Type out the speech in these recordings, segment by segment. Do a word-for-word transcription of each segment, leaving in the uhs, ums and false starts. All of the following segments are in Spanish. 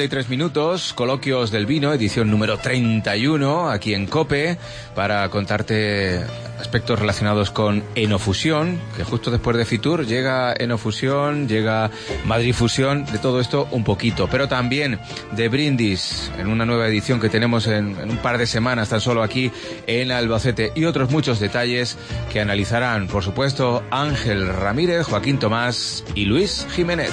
y tres minutos, Coloquios del Vino, edición número treinta y uno, aquí en COPE, para contarte aspectos relacionados con Enofusión, que justo después de Fitur llega Enofusión, llega Madrid Fusión, de todo esto un poquito, pero también de Brindis, en una nueva edición que tenemos en, en un par de semanas tan solo aquí en Albacete, y otros muchos detalles que analizarán, por supuesto, Ángel Ramírez, Joaquín Tomás y Luis Jiménez.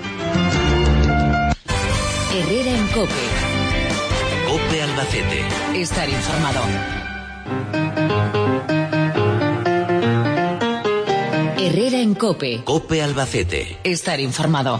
Herrera en COPE. COPE Albacete. Estar informado. Herrera en COPE. COPE Albacete. Estar informado.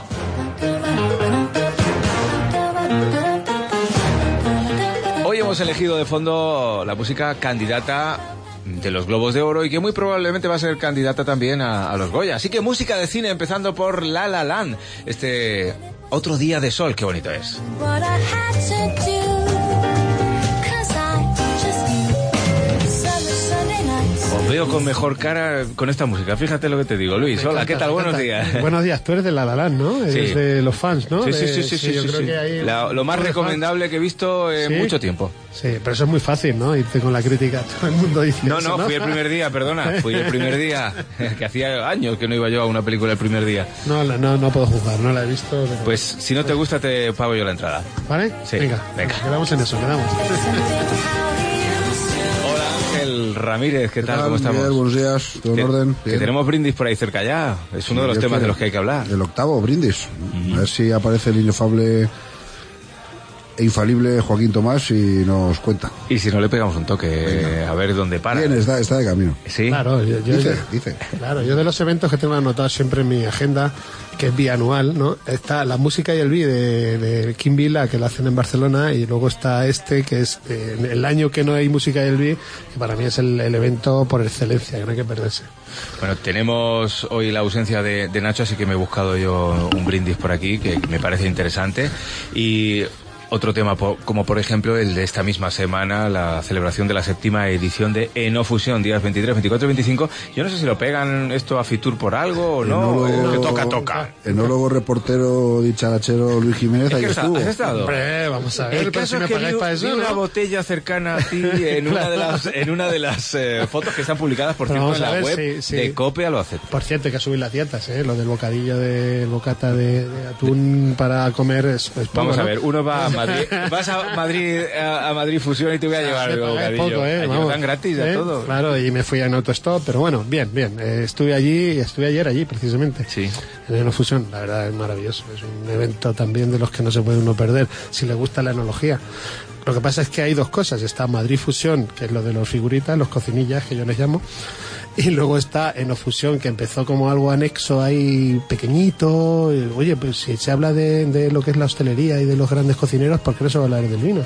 Hoy hemos elegido de fondo la música candidata de los Globos de Oro y que muy probablemente va a ser candidata también a, a los Goya. Así que música de cine, empezando por La La Land. Este Otro día de sol, qué bonito es. Os veo con mejor cara con esta música, fíjate lo que te digo, Luis. Me Hola, encanta, ¿qué tal? me Buenos encanta. días. Buenos días, tú eres de La La Land, ¿no? Sí. Eres de los fans, ¿no? Sí, sí, De- sí, sí, sí, yo sí, creo sí. que hay La- un lo más montón de recomendable que he visto en ¿Sí? mucho tiempo. fans. Sí, pero eso es muy fácil, ¿no? Irte con la crítica, todo el mundo dice No, eso, no, fui el primer día, perdona, fui el primer día, que hacía años que no iba yo a una película el primer día. No, no, no, no puedo juzgar, no la he visto. Pero... Pues si no te gusta te pago yo la entrada. ¿Vale? Sí, Venga, venga. quedamos en eso, quedamos. Hola Ángel Ramírez, ¿qué, ¿Qué tal? tal? ¿Cómo estamos? Miguel, buenos días, todo en Que- orden. Que Bien. tenemos Brindis por ahí cerca ya, es uno de los Yo temas quiero- de los que hay que hablar. El octavo, Brindis. A ver si aparece el inefable e infalible Joaquín Tomás y nos cuenta. Y si no le pegamos un toque, a ver dónde para. Bien, está, está de camino. Sí. Claro, yo, yo, Dice, dice. Claro, yo de los eventos que tengo anotado siempre en mi agenda, que es bianual, ¿no? Está la música y el vi de, de Kim Vila, que la hacen en Barcelona, y luego está este, que es eh, el año que no hay música y el vi, que para mí es el, el evento por excelencia, que no hay que perderse. Bueno, tenemos hoy la ausencia de, de Nacho, así que me he buscado yo un brindis por aquí, que me parece interesante. Y otro tema, po- como por ejemplo el de esta misma semana, la celebración de la séptima edición de Enofusión, días veintitrés, veinticuatro y veinticinco. Yo no sé si lo pegan esto a Fitur por algo o no, Enólogo- o que toca, toca. Enólogo, reportero, dicharachero Luis Jiménez, Es ahí que está- estuvo. ¿has estado? Hombre, vamos a ver, El pero caso si me es que pagáis vi, para eso, vi una ¿no? botella cercana a ti en una de las, en una de las eh, fotos que están publicadas, por Pero cierto, en vamos a la ver, web sí, sí. de COPE Albacete. Por cierto, hay que subir las dietas, ¿eh? Lo del bocadillo de el bocata de, de atún para comer es, es poco, Vamos a ¿no? ver, uno va a Madrid, vas a Madrid, a, a Madrid Fusión y te voy a llevar el Me pagáis bocadillo. poco, ¿eh? Allí Vamos. dan gratis a ¿Eh? todo. Claro, y me fui en autostop, pero bueno, bien, bien. Eh, estuve allí, estuve ayer allí, precisamente. Sí. En Enofusión, la verdad es maravilloso. Es un evento también de los que no se puede uno perder, si le gusta la enología. Lo que pasa es que hay dos cosas. Está Madrid Fusión, que es lo de los figuritas, los cocinillas, que yo les llamo. Y luego está Enofusión, que empezó como algo anexo ahí pequeñito. Y, oye, pues si se habla de, de lo que es la hostelería y de los grandes cocineros, ¿por qué no se va a hablar del vino?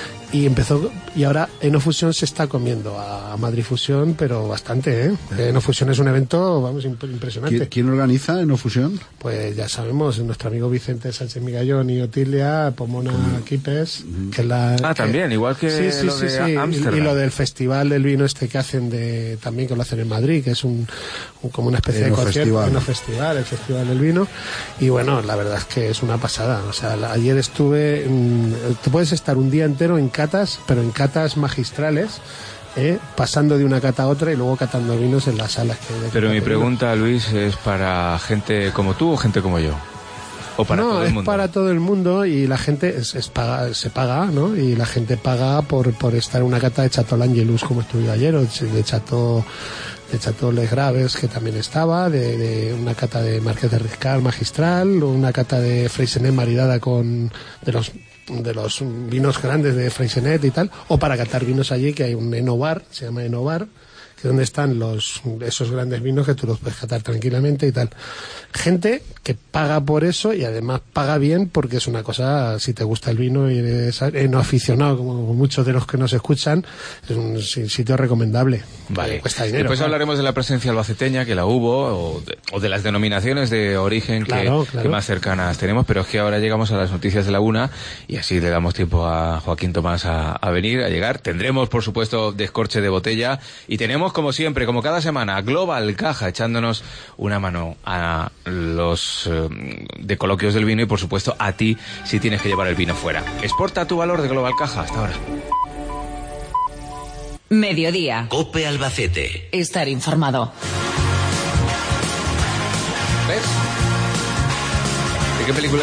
Y empezó, y ahora Enofusión se está comiendo a Madrid Fusión, pero bastante, ¿eh? Enofusión es un evento, vamos, imp- impresionante. ¿Quién, quién organiza Enofusión? Pues ya sabemos, nuestro amigo Vicente Sánchez Migallón y Otilia, Pomona Quipes, que es la... Ah, que- también, igual que sí, sí, lo sí, de sí. Ámsterdam. Y lo del festival del vino este que hacen de, también que lo hacen en Madrid, que es un, un- como una especie de concierto, Enofestival. un festival, el Festival del Vino. Y bueno, la verdad es que es una pasada. O sea, la- ayer estuve, mm, te puedes estar un día entero en catas, pero en catas magistrales, ¿eh? Pasando de una cata a otra y luego catando vinos en las salas. Que de Pero mi cata de pregunta, Luis, ¿es para gente como tú o gente como yo? ¿O para no, todo el es mundo? para todo el mundo y la gente es, es paga, se paga, ¿no? Y la gente paga por, por estar en una cata de Chateau L'Angelus como estuve yo ayer, o de Chateau, de Chateau Les Graves, que también estaba, de, de una cata de Marqués de Riscal magistral, o una cata de Freixenet maridada con de los de los vinos grandes de Freixenet y tal, o para catar vinos allí, que hay un Enobar, se llama Enobar, que es donde están los esos grandes vinos que tú los puedes catar tranquilamente y tal. Gente que paga por eso y además paga bien porque es una cosa, si te gusta el vino y eres no aficionado, como muchos de los que nos escuchan, es un sitio recomendable. Vale. Eh, cuesta dinero. Después claro. hablaremos de la presencia albaceteña, que la hubo, o de, o de las denominaciones de origen que, Claro, claro. que más cercanas tenemos, pero es que ahora llegamos a las noticias de la una y así le damos tiempo a Joaquín Tomás a, a venir, a llegar. Tendremos, por supuesto, descorche de botella y tenemos Agradecemos como siempre, como cada semana, a Global Caja echándonos una mano a los eh, de Coloquios del Vino y por supuesto a ti si tienes que llevar el vino fuera. Exporta tu valor de Global Caja. Hasta ahora. Mediodía. COPE Albacete. Estar informado. ¿Ves? ¿De qué película?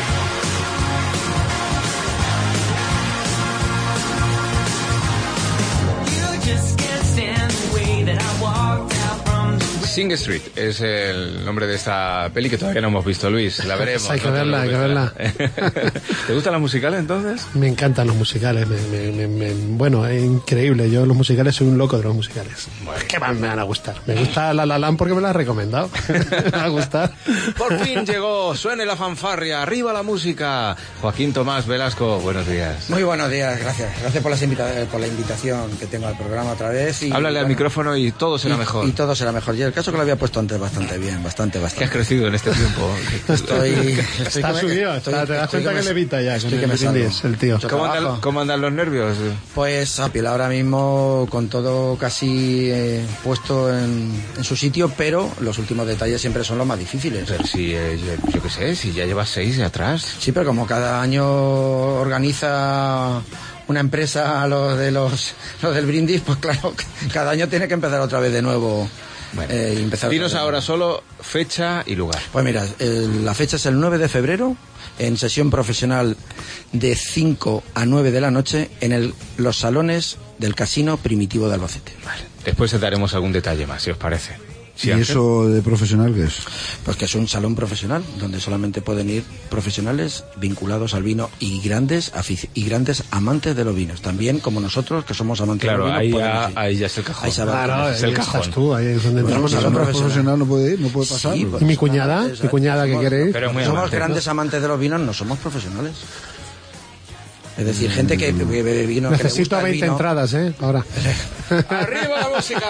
Sing Street es el nombre de esta peli que todavía no hemos visto, Luis. La veremos. Hay que ¿no? verla, hay que verla. ¿Te gustan los musicales entonces? Me encantan los musicales. Me, me, me, me, bueno, es increíble. Yo los musicales soy un loco de los musicales. Bueno, ¿qué más me van a gustar? Me gusta La La Land porque me la has recomendado. Me va a gustar. Por fin llegó. Suene la fanfarria. Arriba la música. Joaquín Tomás Velasco, buenos días. Muy buenos días, gracias. Gracias por, las invita por la invitación que tengo al programa otra vez. Y, Háblale bueno, al micrófono y todo será y, mejor. Y todo será mejor. Y el caso que lo había puesto antes bastante bien, bastante, bastante. ¿Qué has crecido en este tiempo? Estoy... estoy Está que me- subido. estoy- Está, te das estoy cuenta que que me- levita ya. estoy Con que el me salgo. brindis, el tío. Mucho ¿Cómo trabajo. andan, ¿Cómo andan los nervios? Pues a Pilar ahora mismo con todo casi eh, puesto en, en su sitio, pero los últimos detalles siempre son los más difíciles. Pero si, eh, yo, yo qué sé, si ya llevas seis de atrás. Sí, pero como cada año organiza una empresa los de los, los del brindis, pues claro, cada año tiene que empezar otra vez de nuevo. Bueno, eh, y empezar dinos otra vez. ahora solo fecha y lugar. Pues mira, el- la fecha es el nueve de febrero, en sesión profesional de cinco a nueve de la noche en el, los salones del Casino Primitivo de Albacete. Vale. Después te daremos algún detalle más, si os parece. ¿Sí, ¿Y Ángel? eso de profesional qué es? Pues que es un salón profesional donde solamente pueden ir profesionales vinculados al vino y grandes afici- y grandes amantes de los vinos. También como nosotros que somos amantes Claro, de los ahí vinos. ya, podemos ir. ahí ya es el cajón. Ahí se va. Claro, es el ahí cajón. estás tú. Ahí es donde Bueno, entramos sí, a son la- profesionales. profesional no puede ir, no puede pasar. Sí, pues. ¿Y mi cuñada? amantes, ¿Mi cuñada que somos- quiere ir? Pero es muy somos amante, grandes ¿no? amantes de los vinos, no somos profesionales. Es decir, gente que bebe vino, que le Necesito gusta el veinte vino. entradas, ¿eh? Ahora. ¡Arriba la música!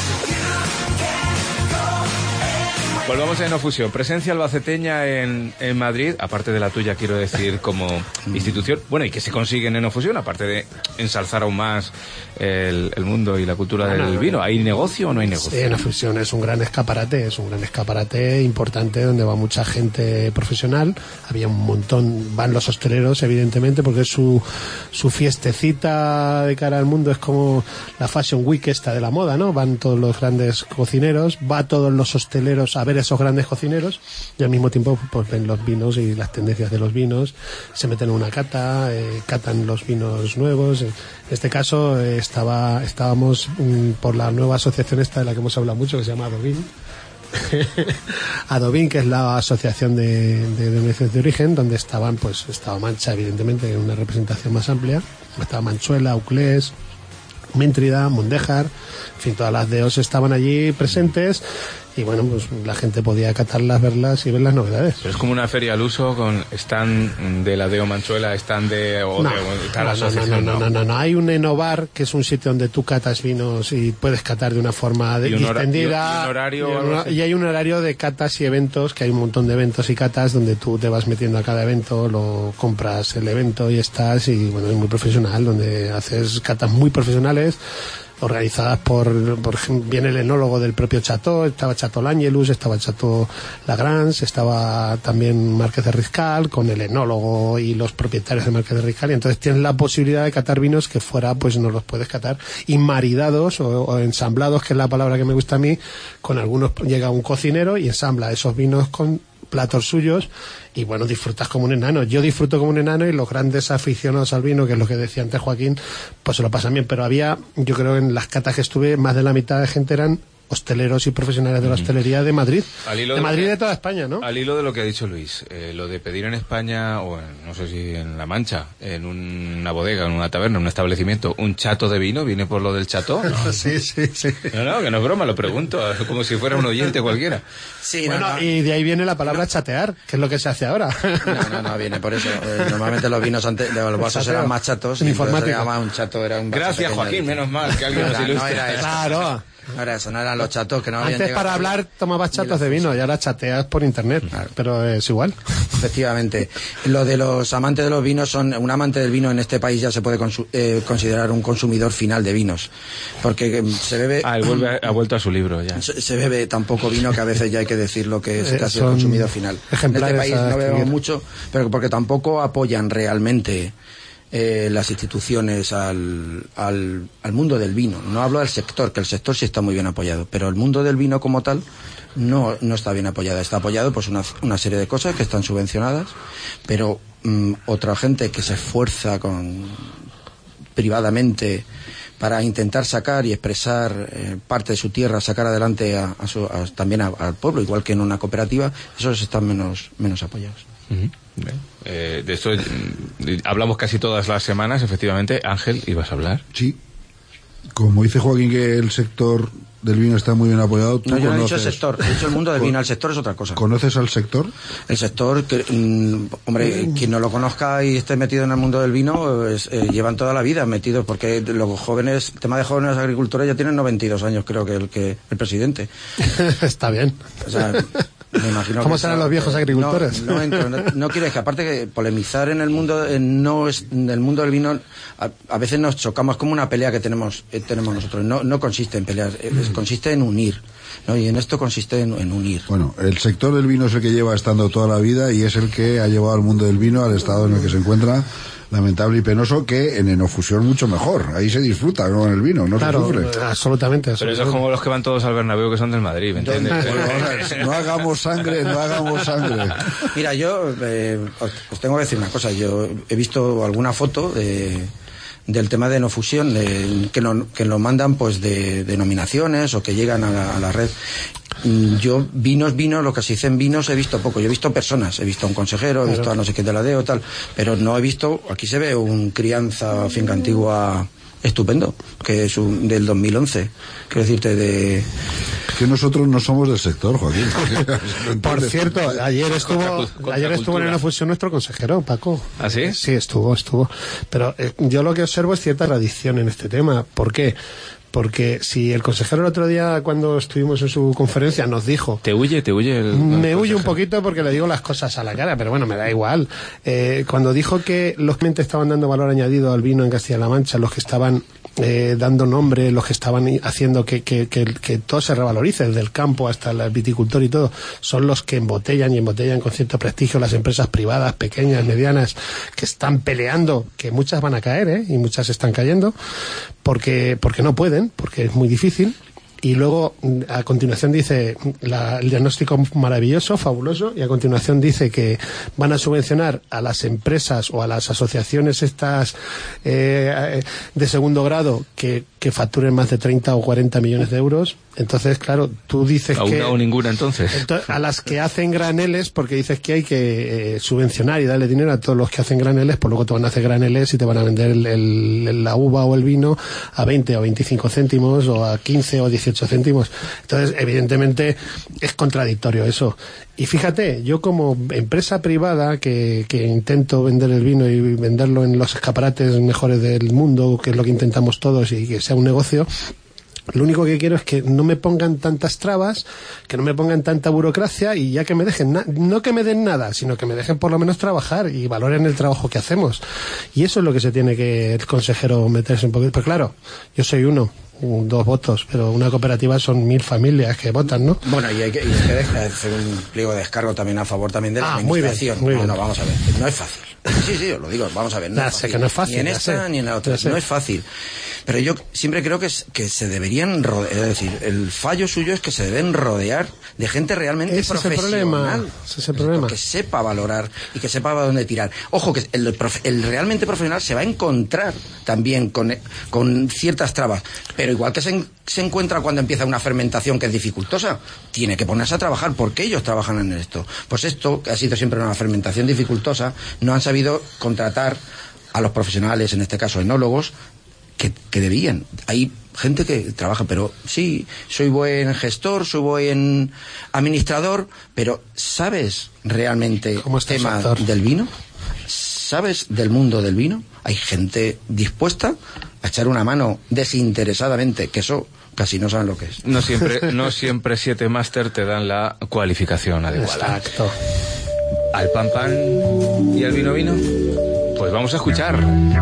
Volvamos a Enofusión. Presencia albaceteña en, en Madrid, aparte de la tuya, quiero decir, como institución. Bueno, ¿y qué se consigue en Enofusión? Aparte de ensalzar aún más el, el mundo y la cultura No, del no, vino. ¿Hay negocio o no hay negocio? Sí, Enofusión es un gran escaparate, es un gran escaparate importante donde va mucha gente profesional. Había un montón, van los hosteleros, evidentemente, porque es su, su fiestecita de cara al mundo, es como la Fashion Week esta de la moda, ¿no? Van todos los grandes cocineros, va todos los hosteleros a ver esos grandes cocineros y al mismo tiempo pues ven los vinos y las tendencias de los vinos, se meten en una cata, eh, catan los vinos nuevos. En este caso eh, estaba estábamos mm, por la nueva asociación esta de la que hemos hablado mucho, que se llama Adobin. Adobin, que es la asociación de, de denominaciones de origen, donde estaban, pues estaba Mancha, evidentemente, en una representación más amplia, estaba Manchuela, Auclés, Méntrida, Mundéjar, en fin, todas las D Os estaban allí presentes y bueno, pues la gente podía catarlas, verlas y ver las novedades. Pero es como una feria al uso con stand de la Deo Manchuela, stand de... O No, de o tal no, no, no, asociación, no, no, no, no. Hay un Enobar, que es un sitio donde tú catas vinos y puedes catar de una forma de- Y un hora- distendida. y un horario y, o algo una- así. y hay un horario de catas y eventos, que hay un montón de eventos y catas donde tú te vas metiendo a cada evento, lo compras el evento y estás, y bueno, es muy profesional, donde haces catas muy profesionales, organizadas por, por ejemplo, viene el enólogo del propio Chateau, estaba Chateau L'Angelus, estaba Chateau Lagrange, estaba también Márquez de Riscal, con el enólogo y los propietarios de Márquez de Riscal, y entonces tienes la posibilidad de catar vinos que fuera, pues no los puedes catar, y maridados o, o ensamblados, que es la palabra que me gusta a mí, con algunos, llega un cocinero y ensambla esos vinos con platos suyos y bueno, disfrutas como un enano. Yo disfruto como un enano y los grandes aficionados al vino, que es lo que decía antes Joaquín, pues se lo pasan bien, pero había, yo creo en las catas que estuve, más de la mitad de gente eran hosteleros y profesionales de la hostelería de Madrid, Al hilo de de lo Madrid y que- de toda España, ¿no? Al hilo de lo que ha dicho Luis, eh, lo de pedir en España, o en, no sé si en La Mancha, en una bodega, en una taberna, en un establecimiento, un chato de vino, ¿viene por lo del chato? No, Sí, sí, sí. no, no, que no es broma, lo pregunto, como si fuera un oyente cualquiera. Sí, no, Bueno, no. y de ahí viene la palabra chatear, que es lo que se hace ahora. No, no, no, viene por eso. Eh, normalmente los vinos antes, de los vasos chateo. eran más chatos. En y entonces informática. se llamaba un chato, era un vaso Gracias, pequeño. Joaquín, menos mal que alguien No nos era- no ilustre. era eso. Claro. Ahora eso, no eran los chatos que no habían Antes llegado. para hablar tomabas chatos de vino y ahora chateas por internet, Claro. pero es igual. Efectivamente. Lo de los amantes de los vinos son... Un amante del vino en este país ya se puede consu- eh, considerar un consumidor final de vinos. Porque eh, se bebe... Ah, él vuelve, ha vuelto a su libro ya. Se, se bebe tan poco vino que a veces ya hay que decir lo que es Eh, casi el son consumidor final. En este ejemplares país a no bebemos escribir. mucho, pero porque tampoco apoyan realmente eh, las instituciones al, al, al mundo del vino. No hablo del sector, que el sector sí está muy bien apoyado, pero el mundo del vino como tal no, no está bien apoyado. Está apoyado pues una, una serie de cosas que están subvencionadas, pero mm, otra gente que se esfuerza con privadamente para intentar sacar y expresar eh, parte de su tierra, sacar adelante a, a su, a, también a, al pueblo, igual que en una cooperativa, esos están menos, menos apoyados. Ujú. Bien. Eh, de esto mm, hablamos casi todas las semanas, efectivamente. Ángel, ¿ibas a hablar? Sí. Como dice Joaquín que el sector del vino está muy bien apoyado, ¿tú No, yo no he conoces, dicho el sector, he dicho el mundo del vino, el sector es otra cosa. ¿conoces al sector? El sector, que, mm, hombre, quien no lo conozca y esté metido en el mundo del vino, es, eh, llevan toda la vida metidos, porque los jóvenes, el tema de jóvenes agricultores ya tienen noventa y dos años, creo que el que el presidente. Está bien. O sea, me imagino ¿Cómo que serán esa- los viejos agricultores? No, no, entro, no, no quiero, es que aparte que polemizar en el mundo, en no es, en el mundo del vino, a, a veces nos chocamos como una pelea que tenemos, eh, tenemos nosotros. No, no consiste en pelear, eh, es- consiste en unir, ¿no? Y en esto consiste en, en unir. Bueno, el sector del vino es el que lleva estando toda la vida y es el que ha llevado al mundo del vino al estado en el que se encuentra, lamentable y penoso, que en Enofusión mucho mejor. Ahí se disfruta, ¿no? En el vino, no Claro, se sufre. absolutamente. Pero eso es como los que van todos al Bernabéu, que son del Madrid, ¿me entiendes? Bueno, vamos a ver, no hagamos sangre, no hagamos sangre. Mira, yo eh, os, os tengo que decir una cosa. Yo he visto alguna foto de, del tema de no fusión, de, que, no, que lo mandan pues de, de nominaciones o que llegan a la, a la red. Mm, Yo vinos, vinos, lo que se dice en vinos he visto poco. Yo he visto personas, he visto a un consejero, he visto a no sé qué de la D E O, tal, pero no he visto, aquí se ve un crianza finca antigua estupendo, que es un, del dos mil once, quiero decirte, de... Que nosotros no somos del sector, Joaquín. Por cierto, ayer estuvo, Contra- ayer estuvo en contracultura. una fusión nuestro consejero, Paco. ¿Ah, sí? Sí, estuvo, estuvo. Pero eh, yo lo que observo es cierta tradición en este tema. ¿Por qué? Porque si el consejero el otro día, cuando estuvimos en su conferencia, nos dijo... ¿Te huye? ¿Te huye el, Me el huye un consejero? poquito porque le digo las cosas a la cara, pero bueno, me da igual. Eh, cuando dijo que los clientes estaban dando valor añadido al vino en Castilla-La Mancha, los que estaban eh, dando nombre, los que estaban i- haciendo que, que, que, que todo se revalorice, desde el campo hasta el viticultor y todo, son los que embotellan y embotellan con cierto prestigio las empresas privadas, pequeñas, medianas, que están peleando, que muchas van a caer, ¿eh? Y muchas están cayendo, porque, porque no pueden, porque es muy difícil. Y luego, a continuación dice, la, el diagnóstico maravilloso, fabuloso, y a continuación dice que van a subvencionar a las empresas o a las asociaciones estas eh, de segundo grado que, que facturen más de treinta o cuarenta millones de euros. Entonces, claro, tú dices ¿A que... una o ninguna, entonces? Entonces, a las que hacen graneles, porque dices que hay que eh, subvencionar y darle dinero a todos los que hacen graneles, pues luego te van a hacer graneles y te van a vender el, el- la uva o el vino a veinte o veinticinco céntimos o a quince o dieciocho céntimos. Entonces, evidentemente, es contradictorio eso. Y fíjate, yo como empresa privada que, que intento vender el vino y venderlo en los escaparates mejores del mundo, que es lo que intentamos todos y que sea un negocio, lo único que quiero es que no me pongan tantas trabas, que no me pongan tanta burocracia y ya que me dejen, na- no que me den nada, sino que me dejen por lo menos trabajar y valoren el trabajo que hacemos. Y eso es lo que se tiene que el consejero meterse un poquito. Pues claro, yo soy uno, un- dos votos, pero una cooperativa son mil familias que votan, ¿no? Bueno, y hay que, y hay que de- hacer un pliego de descargo también a favor también de la Ah, muy bien, administración. muy no, bien. no, vamos a ver, no es fácil. Sí, sí, os lo digo, vamos a ver, no, Ya es, sé fácil. que no es fácil, Ni en ya esta sé, ni en la otra, ya sé. no es fácil. Pero yo siempre creo que, es, que se deberían rodear, es decir, el fallo suyo es que se deben rodear de gente realmente Ese es el profesional. problema, ese es el problema. Que sepa valorar y que sepa a dónde tirar. Ojo, que el, profe- el realmente profesional se va a encontrar también con, con ciertas trabas, pero igual que se, en- se encuentra cuando empieza una fermentación que es dificultosa, tiene que ponerse a trabajar porque ellos trabajan en esto. Pues esto, que ha sido siempre una fermentación dificultosa, no han sabido contratar a los profesionales, en este caso enólogos, que, que debían. Hay gente que trabaja, pero sí, soy buen gestor, soy buen administrador, pero ¿sabes realmente ¿Cómo está el tema sector? del vino? ¿Sabes del mundo del vino? Hay gente dispuesta a echar una mano desinteresadamente, que eso casinos saben lo que es. No siempre, no siempre siete máster te dan la cualificación adecuada. Exacto. ¿Al pan pan y al vino vino? Pues vamos a escuchar.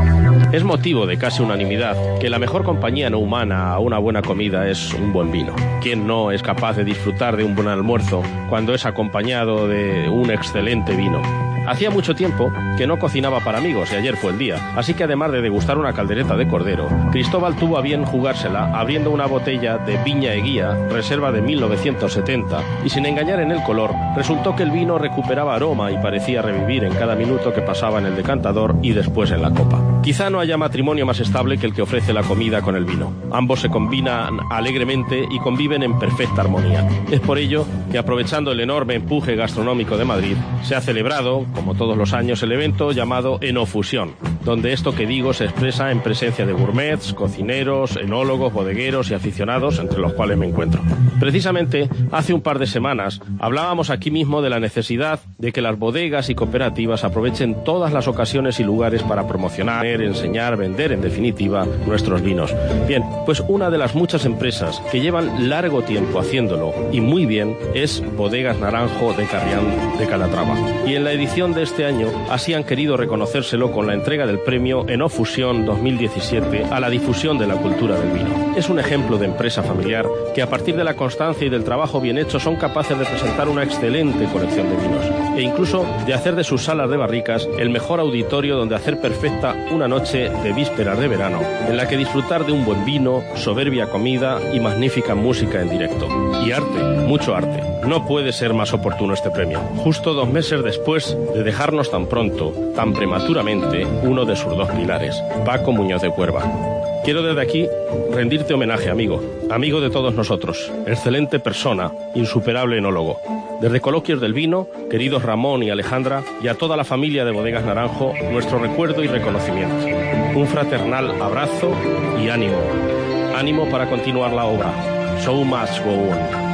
Es motivo de casi unanimidad que la mejor compañía no humana a una buena comida es un buen vino. ¿Quién no es capaz de disfrutar de un buen almuerzo cuando es acompañado de un excelente vino? Hacía mucho tiempo que no cocinaba para amigos y ayer fue el día, así que además de degustar una caldereta de cordero, Cristóbal tuvo a bien jugársela abriendo una botella de Viña Eguía, reserva de mil novecientos setenta, y sin engañar en el color, resultó que el vino recuperaba aroma y parecía revivir en cada minuto que pasaba en el decantador y después en la copa. Quizá no haya matrimonio más estable que el que ofrece la comida con el vino. Ambos se combinan alegremente y conviven en perfecta armonía. Es por ello que, aprovechando el enorme empuje gastronómico de Madrid, se ha celebrado, como todos los años, el evento llamado Enofusión, donde esto que digo se expresa en presencia de gourmets, cocineros, enólogos, bodegueros y aficionados, entre los cuales me encuentro. Precisamente, hace un par de semanas, hablábamos aquí mismo de la necesidad de que las bodegas y cooperativas aprovechen todas las ocasiones y lugares para promocionar, enseñar, vender, en definitiva, nuestros vinos. Bien, pues una de las muchas empresas que llevan largo tiempo haciéndolo, y muy bien, es Bodegas Naranjo de Carrián de Calatrava. Y en la edición de este año, así han querido reconocérselo con la entrega del premio Enofusión dos mil diecisiete a la difusión de la cultura del vino. Es un ejemplo de empresa familiar que, a partir de la constancia y del trabajo bien hecho, son capaces de presentar una excelente colección de vinos e incluso de hacer de sus salas de barricas el mejor auditorio donde hacer perfecta una noche de vísperas de verano, en la que disfrutar de un buen vino, soberbia comida y magnífica música en directo. Y arte, mucho arte. No puede ser más oportuno este premio, justo dos meses después de dejarnos tan pronto, tan prematuramente, uno de sus dos pilares, Paco Muñoz de Cuerva. Quiero desde aquí rendirte homenaje, amigo, amigo de todos nosotros, excelente persona, insuperable enólogo. Desde Coloquios del Vino, queridos Ramón y Alejandra, y a toda la familia de Bodegas Naranjo, nuestro recuerdo y reconocimiento. Un fraternal abrazo y ánimo. Ánimo para continuar la obra. So much go on.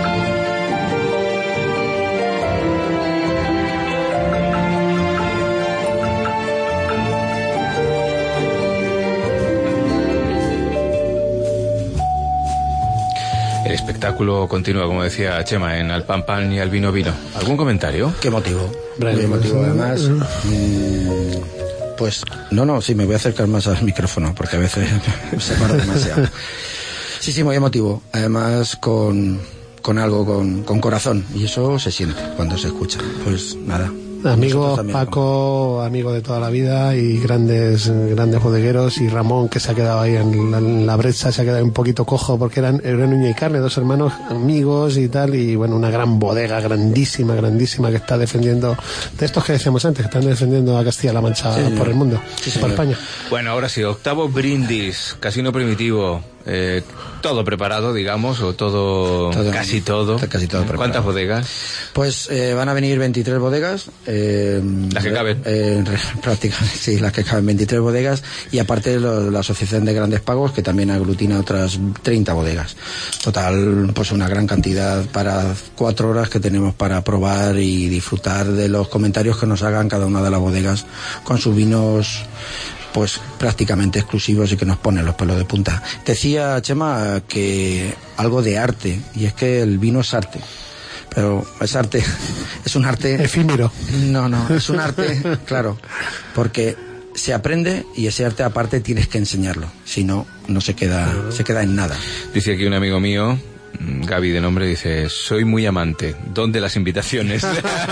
El espectáculo continúa, como decía Chema, en Al pan pan y al vino vino. ¿Algún comentario? ¿Qué motivo? Muy emotivo, además. Mmm, pues, no, no, sí, me voy a acercar más al micrófono, porque a veces se para demasiado. Sí, sí, muy emotivo. Además, con, con algo, con, con corazón. Y eso se siente cuando se escucha. Pues nada. Amigo Paco, amigo de toda la vida y grandes grandes bodegueros, y Ramón, que se ha quedado ahí en la, en la brecha, se ha quedado un poquito cojo porque eran, eran Uña y Carne, dos hermanos amigos y tal, y bueno, una gran bodega, grandísima, grandísima, que está defendiendo, de estos que decíamos antes, que están defendiendo a Castilla-La Mancha, sí, por el mundo, sí, por España. Bueno, ahora sí, octavo brindis, Casino Primitivo. Eh, todo preparado, digamos, o todo, todo casi todo. Casi todo preparado. ¿Cuántas bodegas? Pues eh, van a venir veintitrés bodegas. Eh, las que caben. Eh, prácticamente, sí, las que caben, veintitrés bodegas. Y aparte lo, la Asociación de Grandes Pagos, que también aglutina otras treinta bodegas. Total, pues una gran cantidad para cuatro horas que tenemos para probar y disfrutar de los comentarios que nos hagan cada una de las bodegas con sus vinos, pues prácticamente exclusivos, y que nos ponen los pelos de punta. Decía Chema que algo de arte, y es que el vino es arte, pero es arte, es un arte efímero. No, no, es un arte, claro, porque se aprende, y ese arte aparte tienes que enseñarlo, si no, no se queda, se queda en nada. Dice aquí un amigo mío, Gaby de nombre, dice: soy muy amante, ¿dónde las invitaciones?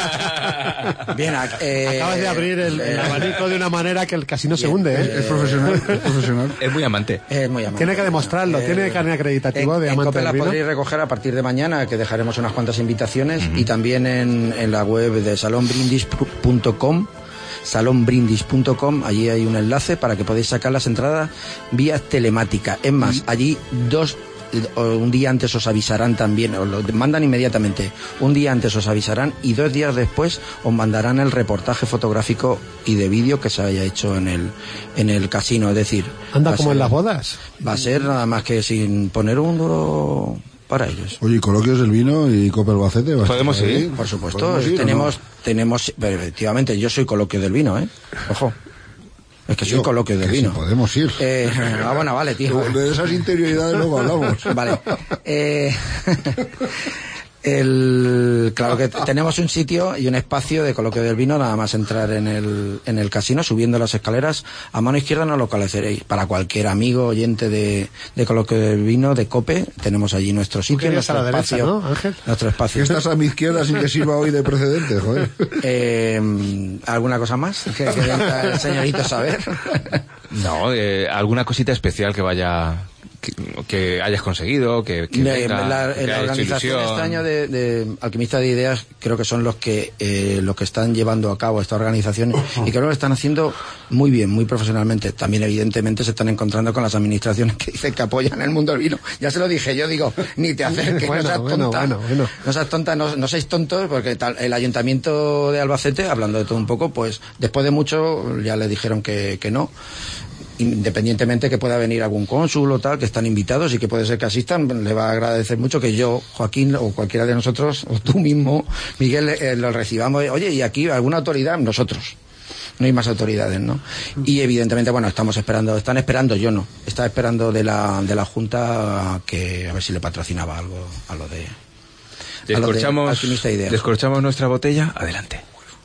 Bien, eh, acabas de abrir el, el abanico de una manera que el casino bien, se hunde, ¿eh? Es, es profesional, es profesional. Es muy amante. Es muy amante. Tiene que demostrarlo, eh, tiene carne acreditativo en, de amante en Cope del vino. La podréis recoger a partir de mañana, que dejaremos unas cuantas invitaciones, uh-huh. y también en, en la web de salón brindis punto com. salón brindis punto com, allí hay un enlace para que podáis sacar las entradas vía telemática. Es más, uh-huh. allí dos un día antes os avisarán también, os lo mandan inmediatamente, un día antes os avisarán, y dos días después os mandarán el reportaje fotográfico y de vídeo que se haya hecho en el en el casino. Es decir, anda como ser, en las bodas, va a ser nada más que sin poner un duro para ellos. Oye, Coloquios del Vino y Cope Albacete, ¿podemos ir? Por supuesto, ir, tenemos, no? tenemos, efectivamente, yo soy Coloquio del Vino, ¿eh? Ojo. Es que soy Yo, coloquio del vino. Si podemos ir. Eh, ah, bueno, vale, tío. De esas interioridades luego hablamos. Vale. Eh, el, claro que tenemos un sitio y un espacio de coloquio del vino, nada más entrar en el, en el casino, subiendo las escaleras, a mano izquierda nos localizaréis. Para cualquier amigo, oyente de, de coloquio del vino, de COPE, tenemos allí nuestro sitio, nuestro a la espacio. Derecha, ¿no, Ángel? Nuestro espacio. ¿Qué estás a mi izquierda sin que sirva hoy de precedente, joder? Eh, ¿Alguna cosa más que, que venga el señorito saber? No, eh, alguna cosita especial que vaya... Que, que hayas conseguido, que, que de, venga, la, que la organización ilusión. este año de, de Alquimista de Ideas creo que son los que eh, los que están llevando a cabo esta organización y creo que lo están haciendo muy bien, muy profesionalmente. También evidentemente se están encontrando con las administraciones que dicen que apoyan el mundo del vino. Ya se lo dije yo, digo, ni te acerques, bueno, no seas bueno, tonta, bueno, bueno. no seas tonta, no, no seáis tontos, porque tal, el Ayuntamiento de Albacete, hablando de todo un poco, pues después de mucho ya le dijeron que, que no. Independientemente que pueda venir algún cónsul o tal, que están invitados y que puede ser que asistan, le va a agradecer mucho que yo, Joaquín, o cualquiera de nosotros, o tú mismo, Miguel, eh, lo recibamos. Oye, ¿y aquí alguna autoridad? Nosotros. No hay más autoridades, ¿no? Y evidentemente, bueno, estamos esperando, están esperando, yo no, está esperando de la, de la Junta que a ver si le patrocinaba algo a lo de... Descorchamos, a lo de Alquimista de Ideas. descorchamos nuestra botella, adelante.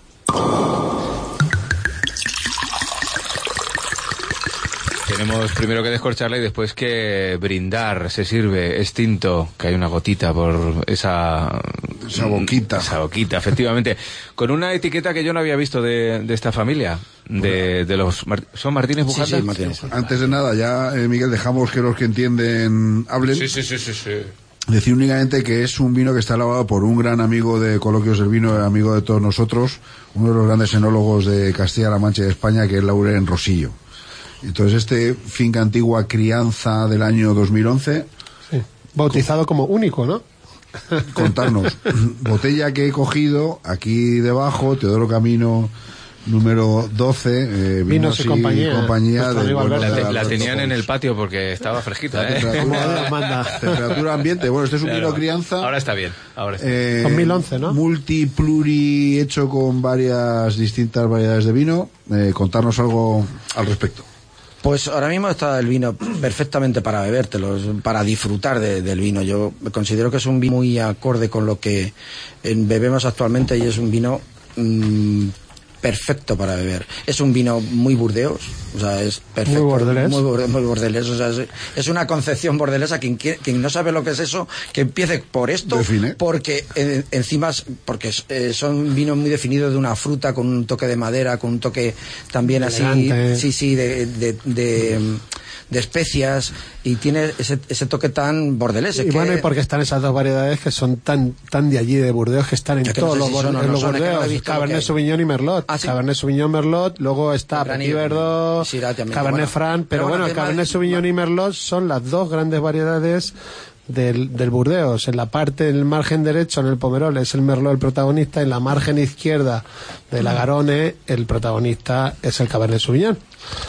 Tenemos primero que descorcharla y después que brindar. Se sirve, es tinto, que hay una gotita por esa... Esa boquita. Esa boquita, efectivamente. Con una etiqueta que yo no había visto de, de esta familia. De, de los... ¿Son Martínez Bujanda? Sí, sí, Martínez. Antes de nada, ya, eh, Miguel, dejamos que los que entienden hablen. Sí, sí, sí, sí, sí. Decir únicamente que es un vino que está elaborado por un gran amigo de Coloquios del Vino, amigo de todos nosotros, uno de los grandes enólogos de Castilla-La Mancha y de España, que es Laurent Rosillo. Entonces este finca antigua crianza del año dos mil once, sí, bautizado como único, ¿no? Contarnos, botella que he cogido aquí debajo, Teodoro Camino número doce, eh, vinos, vinos y, y compañía, compañía del, bueno, la, de la, la tenían en el patio porque estaba fresquita, la ¿eh? temperatura, temperatura ambiente. Bueno, este es un claro. vino crianza. Ahora está bien. Ahora está eh, dos mil once, ¿no? Multipluri, hecho con varias distintas variedades de vino. Eh, contarnos algo al respecto. Pues ahora mismo está el vino perfectamente para bebértelo, para disfrutar de, del vino. Yo considero que es un vino muy acorde con lo que bebemos actualmente y es un vino mmm, perfecto para beber. Es un vino muy Burdeos, o sea, es perfecto. Muy bordelés. Muy, muy bordelés, o sea, es, es una concepción bordelesa. Quien, quien no sabe lo que es eso, que empiece por esto, Define. porque eh, encima, porque eh, son vinos muy definidos de una fruta con un toque de madera, con un toque también elegante. así, sí, sí, de... de, de de especias y tiene ese, ese toque tan bordelés. Y que... bueno, y porque están esas dos variedades que son tan tan de allí de Burdeos, que están en que todos no sé los, si son, en no, los no, Burdeos, no Cabernet Sauvignon y Merlot. Ah, ¿sí? Cabernet Sauvignon, Merlot, luego está Petit Verdot, sí, también, Cabernet bueno. Franc, pero, pero bueno, bueno, Cabernet más... Sauvignon y Merlot son las dos grandes variedades del, del Burdeos. En la parte, en el margen derecho, en el Pomerol, es el Merlot el protagonista, en la margen izquierda de la Garonne, el protagonista es el Cabernet Sauvignon.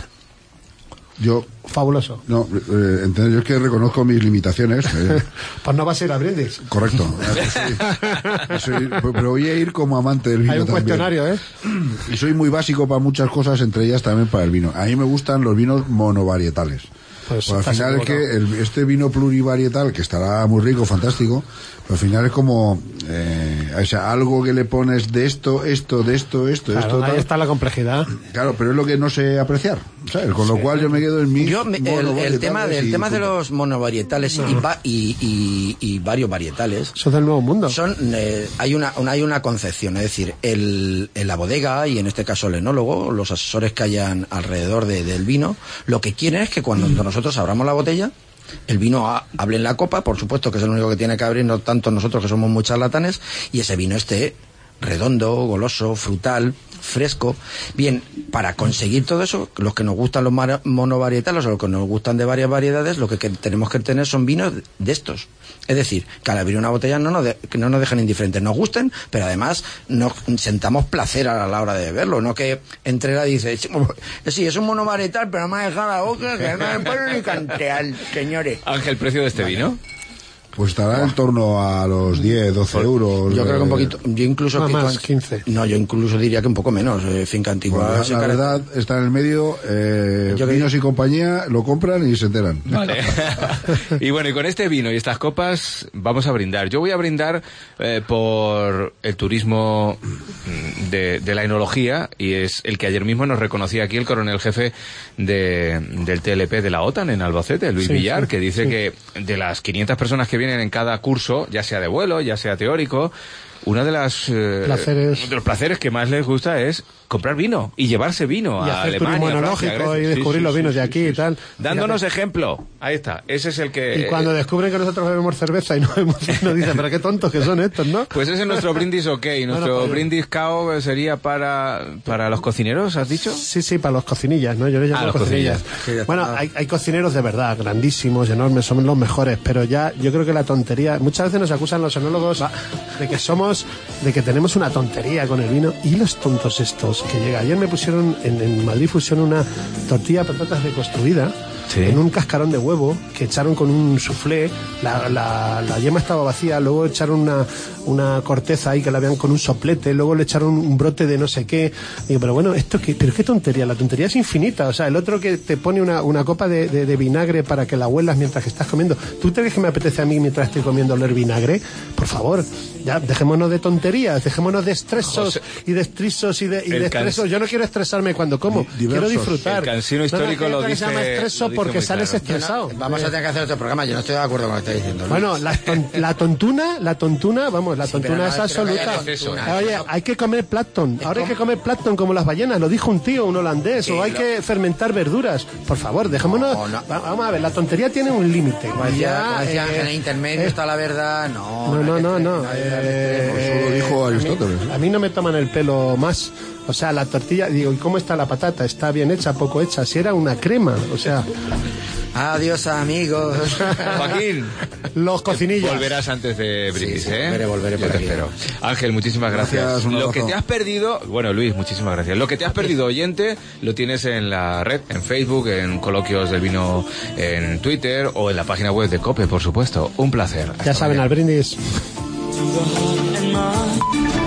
Yo Fabuloso. No, eh, entonces yo es que reconozco mis limitaciones. Eh. Pues no vas a ir a brindis. Correcto. Soy, soy, pero voy a ir como amante del vino. Hay un también. cuestionario, ¿eh? Y soy muy básico para muchas cosas, entre ellas también para el vino. A mí me gustan los vinos monovarietales. Pues, pues al final es que el, este vino plurivarietal, que estará muy rico, fantástico, pero al final es como eh, o sea, algo que le pones de esto, esto, de esto, esto, claro, esto. Ahí tal. está la complejidad. Claro, pero es lo que no sé apreciar, ¿sabes? Con lo Sí. cual yo me quedo en mi Yo, me- el, el tema, del tema de los monovarietales y, va- y, y, y varios varietales Eso es del nuevo mundo. son eh, hay una, una hay una concepción, es decir, el, en la bodega y en este caso el enólogo, los asesores que hayan alrededor de- del vino, lo que quieren es que cuando nosotros abramos la botella, el vino ha- hable en la copa, por supuesto que es el único que tiene que abrir, no tanto nosotros que somos muy charlatanes, y ese vino esté redondo, goloso, frutal, fresco. Bien, para conseguir todo eso, los que nos gustan los mara- monovarietales o los que nos gustan de varias variedades, lo que, que tenemos que tener son vinos de estos. Es decir, que al abrir una botella no nos, de- que no nos dejen indiferentes, nos gusten, pero además nos sentamos placer a la hora de beberlo, no que entre la dice, sí, es un monovarietal, pero no me ha dejado la boca, que no me puedo ni cantear, señores. Ángel, ¿precio de este vino? Pues estará en torno a los diez, doce euros. Yo creo que un poquito, yo incluso... No, que más, con- quince. No, yo incluso diría que un poco menos, eh, finca antigua. Bueno, se la care- verdad está en el medio, eh, Yo que- vinos y compañía lo compran y se enteran. Vale. Y bueno, y con este vino y estas copas vamos a brindar. Yo voy a brindar eh, por el turismo de, de la enología, y es el que ayer mismo nos reconocía aquí el coronel jefe de, del T L P de la OTAN en Albacete, Luis Sí, Villar, sí, que dice sí. que de las quinientas personas que vienen en cada curso, ya sea de vuelo, ya sea teórico, una de las eh, Placeres. de los placeres que más les gusta es comprar vino y llevarse vino Y a hacer Alemania, turismo Francia, enológico Grecia. y descubrir los vinos de aquí y tal. Dándonos Fíjate. ejemplo. Ahí está. Ese es el que... Y cuando descubren que nosotros bebemos cerveza y no bebemos vino, dicen, pero qué tontos que son estos, ¿no? Pues ese es nuestro brindis ok. Nuestro pues- brindis cao sería para, para los cocineros, ¿has dicho? Sí, sí, para los cocinillas, ¿no? Yo les llamo Ah, los cocinillas. cocinillas. Bueno, hay, hay cocineros de verdad, grandísimos, enormes, son los mejores, pero ya yo creo que la tontería... Muchas veces nos acusan los enólogos de que somos... de que tenemos una tontería con el vino, y los tontos estos que llega. Ayer me pusieron, en, en Madrid pusieron una tortilla de patatas deconstruida, Sí. en un cascarón de huevo que echaron con un soufflé, la, la, la yema estaba vacía, luego echaron una, una corteza ahí que la habían con un soplete, luego le echaron un brote de no sé qué. Digo, pero bueno, esto qué, pero qué tontería, la tontería es infinita. O sea, el otro que te pone una, una copa de, de, de vinagre para que la huelas mientras que estás comiendo. ¿Tú te crees que me apetece a mí mientras estoy comiendo oler vinagre? Por favor, ya, dejémonos de tonterías, dejémonos de estresos José, y de estrisos y de, y el de estresos. cans- Yo no quiero estresarme cuando como, Di- quiero diversos. disfrutar. El cansino No, no, histórico hay lo otra que se llama dice- estreso lo dice porque muy sales claro. estresado. Vamos a tener que hacer otro programa, yo no estoy de acuerdo con lo que está diciendo. Luis. Bueno, la, ton- la tontuna, la tontuna, vamos, la Sí, pero tontuna no, es pero absoluta. vaya tontuna. Oye, hay que comer plancton. Ahora hay que comer plancton como las ballenas, lo dijo un tío, un holandés. Sí, o hay lo- que fermentar verduras. Por favor, dejémonos. No, no. Va- Vamos a ver, la tontería tiene un límite. Como decía, Ya, como decía eh, Ángel, en intermedio eh, está la verdad. No, No, no, hay no, que- no. hay que- eh, Eso lo dijo a mí- Aristóteles, ¿eh? A mí no me toman el pelo más. O sea, la tortilla, digo, ¿y cómo está la patata? ¿Está bien hecha, poco hecha? Si era una crema, o sea, Adiós, amigos. Joaquín, los cocinillas. volverás antes de brindis, sí, ¿eh? volveré, volveré Yo por te aquí. espero. Ángel, muchísimas gracias. Gracias, un Lo abrazo. que te has perdido, bueno, Luis, muchísimas gracias. Lo que te has perdido, oyente, lo tienes en la red, en Facebook, en Coloquios del Vino, en Twitter o en la página web de COPE, por supuesto. Un placer. Ya Hasta saben, mañana. al brindis. to the heart and mind.